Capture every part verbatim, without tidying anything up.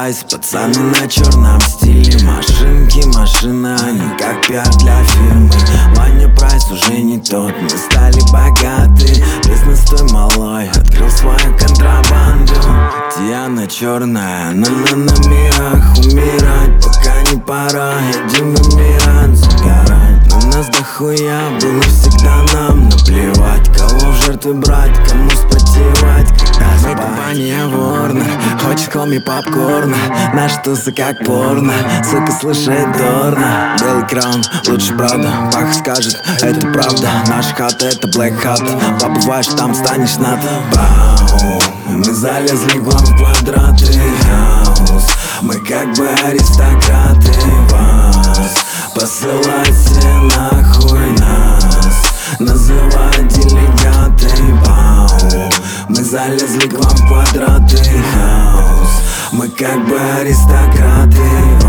прайс, пацаны на черном стиле. Машинки, машины, они как пиар для фирмы. Ваня Прайс уже не тот, мы стали богаты. Бизнес той малой, открыл свою контрабанду. Диана черная, на на номерах. Умирать пока не пора, едем вымирать, загорать. На нас дохуя, было всегда нам наплевать. Кого в жертвы брать, кому спотевать. Мы компания Ворнер, хочешь колми попкорна. Наши тусы как порно, сука слушает Дорна. Белый кран, лучше правда, Пах скажет, это правда. Наша хата это блэк хат, побываешь там, станешь над. Бау, мы залезли к вам в квадраты. Хаус, мы как бы аристократы. Вас посылать все нахуй нас, называют делегаты. Бау, мы залезли к вам в квадраты. Хаус, мы как бы аристократы.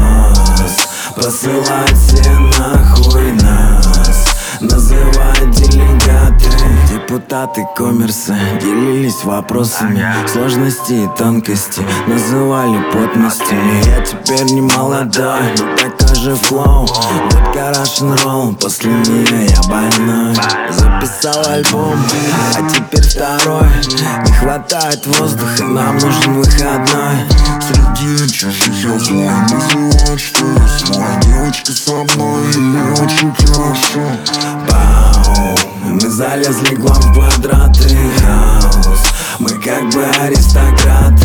Вас посылать все нахуй нас, называют делегаты. Депутаты коммерса делились вопросами, сложности и тонкости называли плотностями. Я теперь не молодой, но такой же флоу. Вот гараж н ролл, после нее я больной. Записал альбом, а теперь второй. Не хватает воздуха, нам нужен выходной. Среди чаши я злой, называют, что я свой. Девочка со мной, и очень хорошо. Бау, мы залезли к вам в квадраты. Хаус, мы как бы аристократы.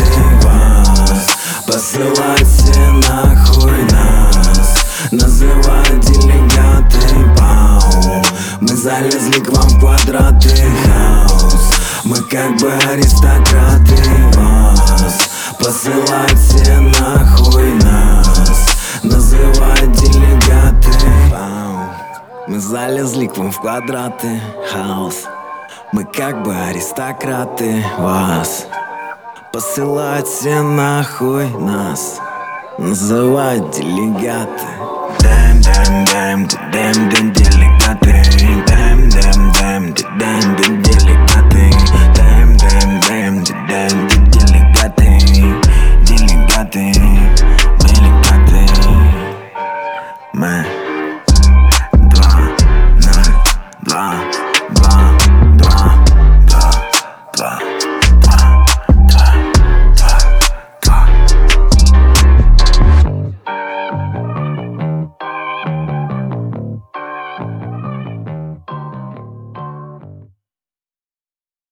Вас посылать все нахуй нас, называют делегаты. Бау, мы залезли к вам в квадраты. Хаус, мы как бы аристократы. Вас посылать все нахуй нас, называют делегаты. Бау, мы залезли к вам в квадраты. Хаус, мы как бы аристократы. Вас посылать все нахуй нас, называют делегаты. Дэм, дэм, дэм, дэм, дэм, делегаты. Дэм, дэм, дэм, дэм, дэм, делегаты. Дэм, дэм, дэм, дэм, делегаты. Делегаты.